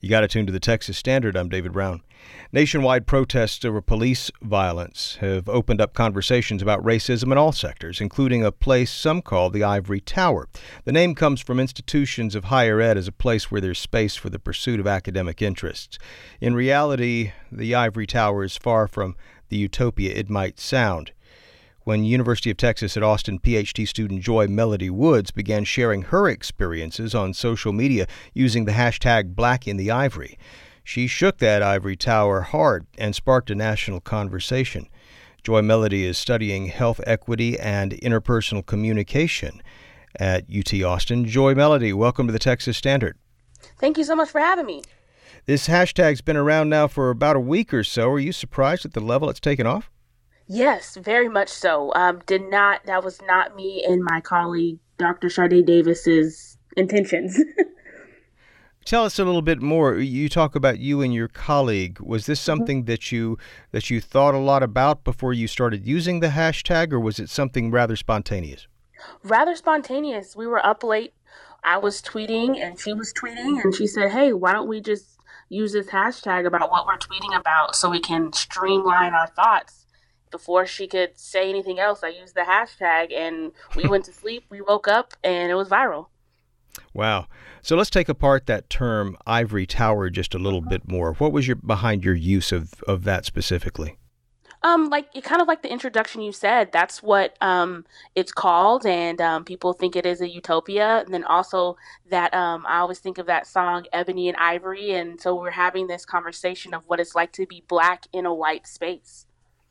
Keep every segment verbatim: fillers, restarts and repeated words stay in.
You got to tune to the Texas Standard. I'm David Brown. Nationwide protests over police violence have opened up conversations about racism in all sectors, including a place some call the Ivory Tower. The name comes from institutions of higher ed as a place where there's space for the pursuit of academic interests. In reality, the Ivory Tower is far from the utopia it might sound. When University of Texas at Austin P H D student Joy Melody Woods began sharing her experiences on social media using the hashtag Black in the Ivory, she shook that ivory tower hard and sparked a national conversation. Joy Melody is studying health equity and interpersonal communication at U T Austin. Joy Melody, welcome to the Texas Standard. Thank you so much for having me. This hashtag's been around now for about a week or so. Are you surprised at the level it's taken off? Yes, very much so. Um, did not, that was not me and my colleague, Doctor Sade Davis's intentions. Tell us a little bit more. You talk about you and your colleague. Was this something mm-hmm. that you that you thought a lot about before you started using the hashtag, or was it something rather spontaneous? Rather spontaneous. We were up late. I was tweeting and she was tweeting, and she said, hey, why don't we just use this hashtag about what we're tweeting about so we can streamline our thoughts? Before she could say anything else, I used the hashtag, and we went to sleep, we woke up, and it was viral. Wow. So let's take apart that term Ivory Tower just a little bit more. What was your behind your use of, of that specifically? Um, like kind of like the introduction you said, that's what um, it's called, and um, people think it is a utopia. And then also that um, I always think of that song Ebony and Ivory, and so we're having this conversation of what it's like to be Black in a white space.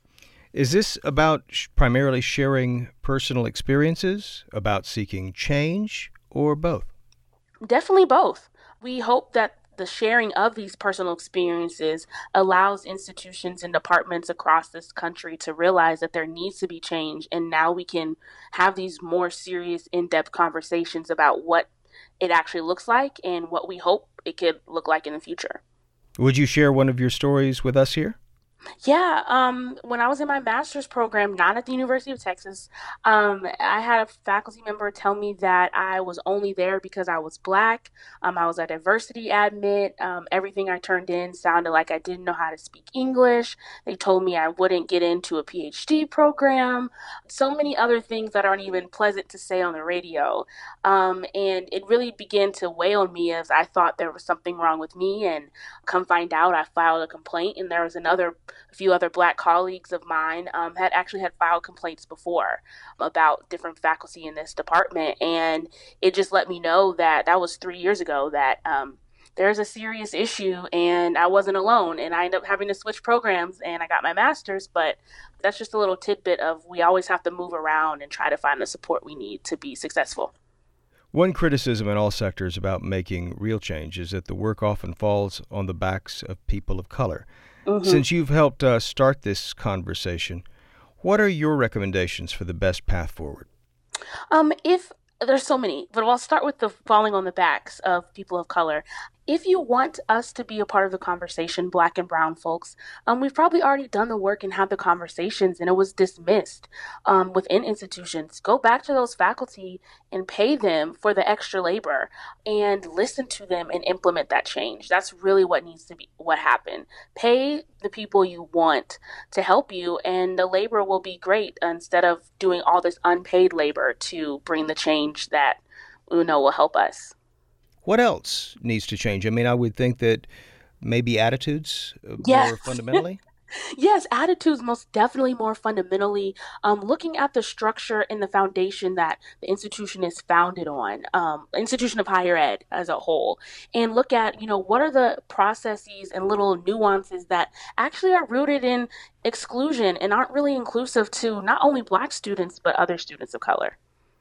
Is this about sh- primarily sharing personal experiences, about seeking change, or both? Definitely both. We hope that the sharing of these personal experiences allows institutions and departments across this country to realize that there needs to be change, and now we can have these more serious, in-depth conversations about what it actually looks like and what we hope it could look like in the future. Would you share one of your stories with us here? Yeah, um, when I was in my master's program, not at the University of Texas, um, I had a faculty member tell me that I was only there because I was Black. Um, I was a diversity admit. Um, everything I turned in sounded like I didn't know how to speak English. They told me I wouldn't get into a P H D program. So many other things that aren't even pleasant to say on the radio. Um, and it really began to weigh on me as I thought there was something wrong with me. And come find out, I filed a complaint, and there was another a few other Black colleagues of mine um, had actually had filed complaints before about different faculty in this department. And it just let me know that that was three years ago that um, there's a serious issue, and I wasn't alone. And I ended up having to switch programs, and I got my master's. But that's just a little tidbit of we always have to move around and try to find the support we need to be successful. One criticism in all sectors about making real change is that the work often falls on the backs of people of color. Mm-hmm. Since you've helped uh, start this conversation, what are your recommendations for the best path forward? Um, if there's so many, but I'll start with the falling on the backs of people of color. If you want us to be a part of the conversation, Black and brown folks, um, we've probably already done the work and had the conversations, and it was dismissed um, within institutions. Go back to those faculty and pay them for the extra labor and listen to them and implement that change. That's really what needs to be what happened. Pay the people you want to help you, and the labor will be great instead of doing all this unpaid labor to bring the change that we know will help us. What else needs to change? I mean, I would think that maybe attitudes yes. more fundamentally. Yes, attitudes most definitely more fundamentally. Um, looking at the structure and the foundation that the institution is founded on, um, institution of higher ed as a whole, and look at, you know, what are the processes and little nuances that actually are rooted in exclusion and aren't really inclusive to not only Black students, but other students of color.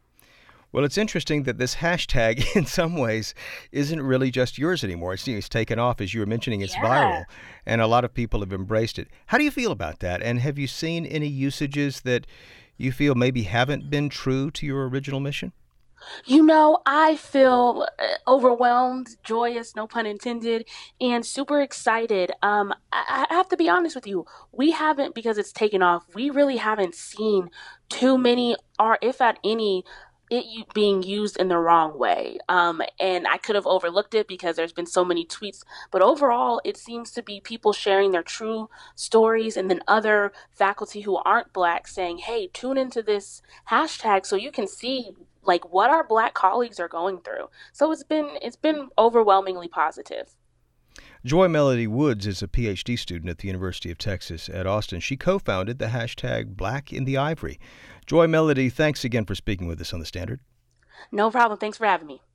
Well, it's interesting that this hashtag, in some ways, isn't really just yours anymore. It's, it's taken off, as you were mentioning, it's yeah. viral, and a lot of people have embraced it. How do you feel about that? And have you seen any usages that you feel maybe haven't been true to your original mission? You know, I feel overwhelmed, joyous, no pun intended, and super excited. Um, I, I have to be honest with you. We haven't, because it's taken off, we really haven't seen too many, or if at any, it u- being used in the wrong way. Um, and I could have overlooked it because there's been so many tweets. But overall, it seems to be people sharing their true stories, and then other faculty who aren't Black saying, hey, tune into this hashtag so you can see like what our Black colleagues are going through. So it's been it's been overwhelmingly positive. Joy Melody Woods is a P H D student at the University of Texas at Austin. She co-founded the hashtag Black in the Ivory. Joy Melody, thanks again for speaking with us on The Standard. No problem. Thanks for having me.